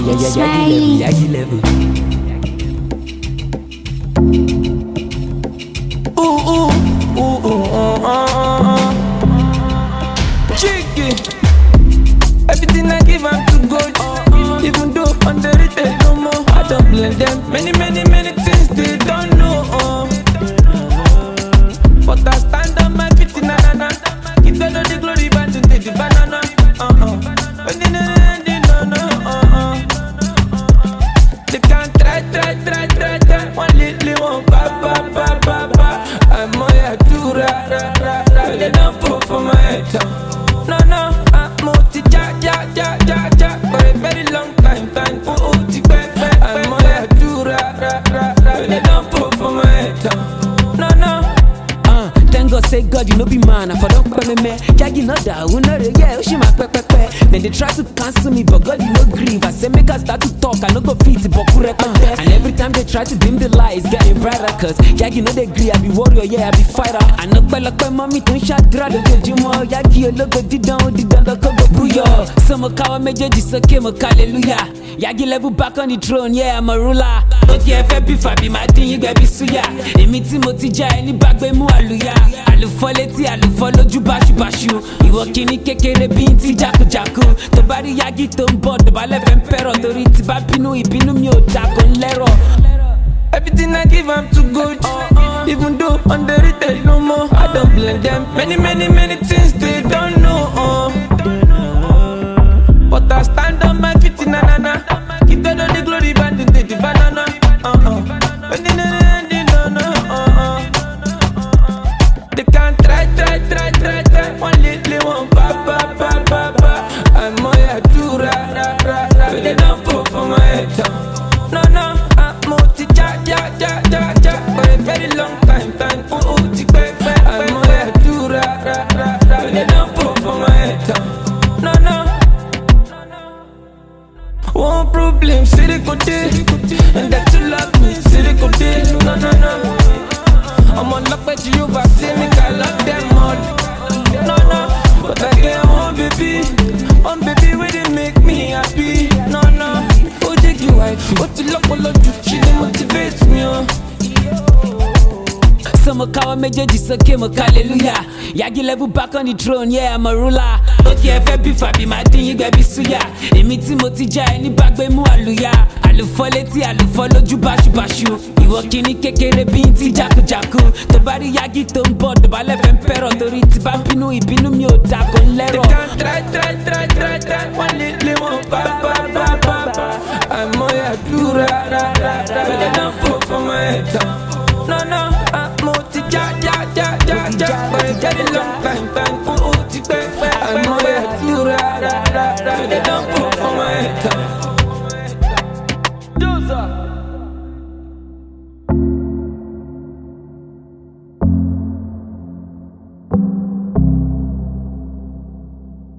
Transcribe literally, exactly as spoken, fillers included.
yeah, yeah, Yagi level, Yagi level. Ooh, ooh, ooh, ooh, uh, uh, uh. Jiggy. Everything I give I'm too good. Even though underrated no more, I don't blame them. Many, many, many things they don't know. Uh. But I stand on my feet, na na na. Give them all the glory, but to take the banana. Uh uh. No no uh uh. They can't try, try, try, try, try. One little one, ba ba ba ba ba. I'm on ya do ra ra ra ra. They don't put for my head. No no, I'm multi ja ja ja ja ja. For a very long time, time for multi back. I'm on ya do ra ra ra ra. They don't put for my head. No no. Thank God, say God, you know be man. I for don't call me man. Yagi not that, who know the yeah, she my pepe pepe. Then they try to cancel me, but God, you know grieve. I say make us start to talk, I no go fit, but uh, and every time they try to dim the light, it's getting brighter. Cause Yagi know they agree, I be warrior, yeah, I be fighter. I know by like my mommy don't shot drag the Jimo. Yagi a logo did down, did down the cover booyah. Some kawa major just came a hallelujah. Yagi level back on the throne, yeah, I'm a ruler. Okay, if I be fabi, my thing you gotta be suya. They meet Timothy Jai, any back by mu aluya. Àlùfọ́ létí àlùfọ́ lójú báṣubàṣu. Ìwọ kìíní kékeré bí n ti jákujàku. Tó bá rí Yagi tó ń bọ̀ dọ̀bálẹ̀ fẹ́ ń pẹ̀rọ̀. Torí tí bá bínú ìbínú mi ò dà kó ń lẹ́rọ̀. Everything I give I'm too good. Even though underrated no more, I don't blame them. Many, many, many things they don't know. Uh. But I stand on my feet, na na na. Give them all the glory, but they take the banana. Uh uh. No no uh uh. They can't try, try, try, try, try. One little one, ba ba ba ba ba. I'm on ya do ra ra ra ra. They don't put for my head. No no, I'm multi ja ja ja ja ja. For a very long time, time for multi back back. I'm on ya do ra ra ra ra. They don't put for my head. No no. One problem, see they go there, and that you love me, see they go there. No no no. I'm on luck with you, but see me, I love them all. No, no, but I get one baby, one baby, where they make me happy. No, no, oh, take you wife, what you look, what you, she motivates me, oh. Some kawa major just came a hallelujah. Yagi level back on the throne, yeah, I'm a ruler. Okay, if I be fabi, my thing you gotta be suya. Emi Timothy Jai, any back by mu aluya. Àlùfọ́ létí àlùfọ́ lójú báṣubàṣu. Ìwọ kìíní kékeré bí n ti jákujàku. Tó bá rí Yagi tó ń bọ̀ dọ̀bálẹ̀ fẹ́ ń pẹ̀rọ̀. Torí tí bá bínú ìbínú mi ò dà kó ń lẹ́rọ̀. They can't try, try, try, try, try. One little one, ba ba ba ba ba. I'm on ya do ra ra ra ra. They don't put for my head. No no, I'm multi ja ja ja ja ja. For a very long time, time.